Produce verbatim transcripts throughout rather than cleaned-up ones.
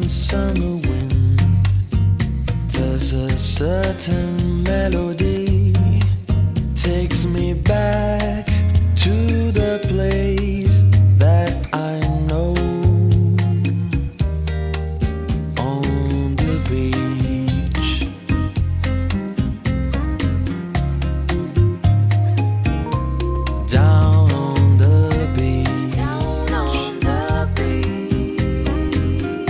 the summer wind. There's a certain melody takes me back to the place that I know. On the beach, down on the beach, down on the beach.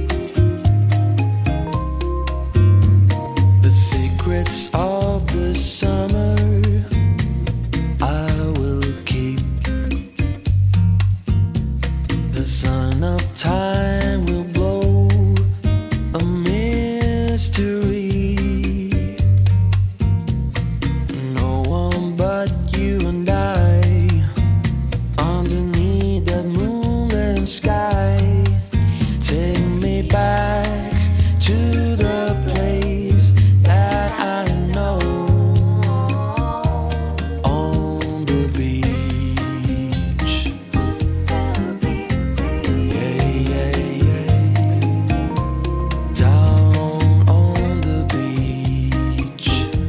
The secrets of the summer I will keep. The sun of time will blow a mystery. No one but you and I underneath that moonlit sky. Take me back to the place that I know. On the beach, yeah, yeah, yeah. Down on the beach,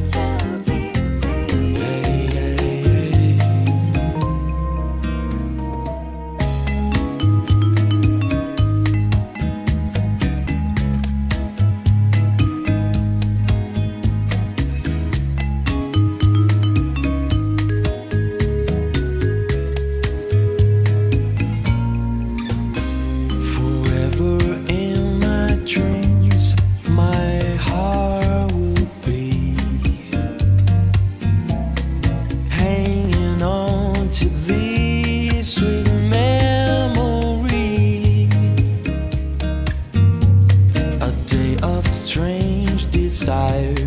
yeah, yeah, yeah. Forever in my dreams, my heart will be hanging on to these sweet memories. A day of strange desire.